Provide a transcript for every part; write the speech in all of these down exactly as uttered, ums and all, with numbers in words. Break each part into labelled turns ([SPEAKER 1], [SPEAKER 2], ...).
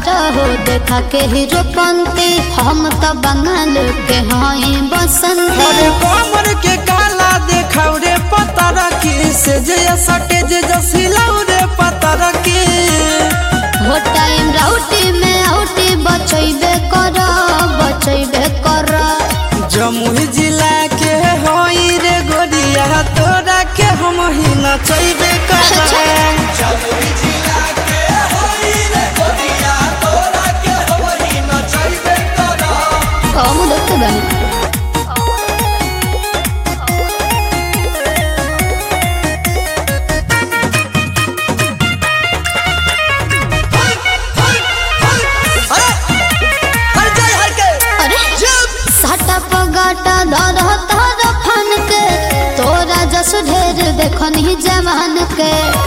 [SPEAKER 1] रहो देखा के हीरो पंती हम तो बंगाल के हई बसंत
[SPEAKER 2] अरे कमर के काला देखाऊ रे पता रखी से जया सटे जे जसिलाऊ रे पता रखी
[SPEAKER 1] हो टाइम राउटी में आउटी बचैबे कर बचैबे कर
[SPEAKER 2] जमुई जिला के होई रे गोरिया तोरा के हम ही नचैबे कर जमुई जिला के होई रे गोरिया तोरा के हम ही नचैबे कर
[SPEAKER 1] कम देखते बानी गाटा धर धर फन के तोरा जस ढेर देखन ही जवान के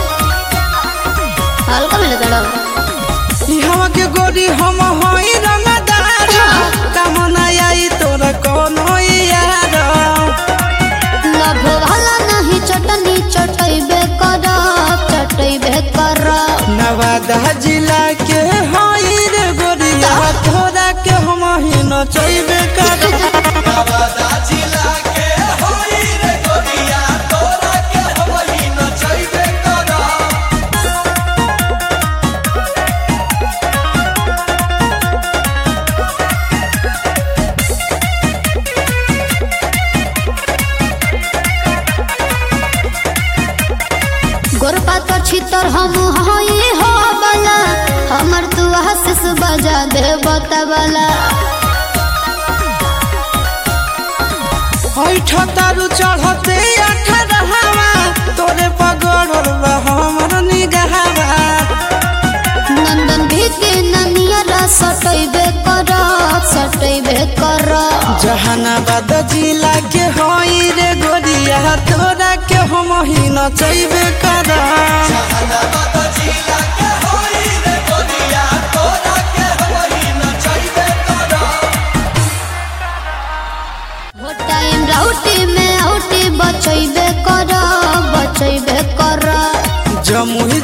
[SPEAKER 1] हल्का मिले तड़ो
[SPEAKER 2] इहवा के गोरी हम होई रंगदार कामना आई तोरा कोनो यार
[SPEAKER 1] लभ वाला नहीं चटनी चटैबे कर चटैबे कर
[SPEAKER 2] नवादा जिला के होई रे गोरिया तोरा के हम ही नचैबे कर नवादा जिला के होई रे गोरिया तोरा के हम ही नचैबे कर
[SPEAKER 1] गोरपा तो छितर हम हई हो बला हमर तू हंस बजा दे बतावला
[SPEAKER 2] हई ठतारू चढ़ते अठरहवा तोरे पगड़ल बा हमर निगहवा
[SPEAKER 1] नंदन भी के ननिया सटैबे कर सटैबे कर
[SPEAKER 2] जहानाबाद जिला के होई रे गोरिया तोरा के हम ही नचैबे कर जहानाबाद जिला के होई रे गोरिया तोरा के हम ही नचैबे कर
[SPEAKER 1] हो टाइम राउटी में आउटी बचैबे कर बचैबे कर
[SPEAKER 2] जमुई